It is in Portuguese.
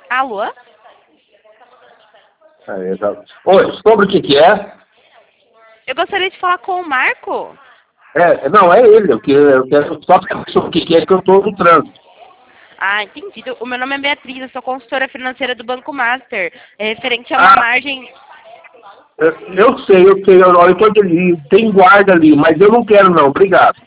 Alô? Oi, sobre o que é? Eu gostaria de falar com o Marco. Não, é ele. Eu quero só saber sobre o que é que eu estou no trânsito. Ah, entendido. O meu nome é Beatriz, eu sou consultora financeira do Banco Master. É referente a uma margem... Eu sei. Eu estou ali, tem guarda ali, mas eu não quero não, obrigado.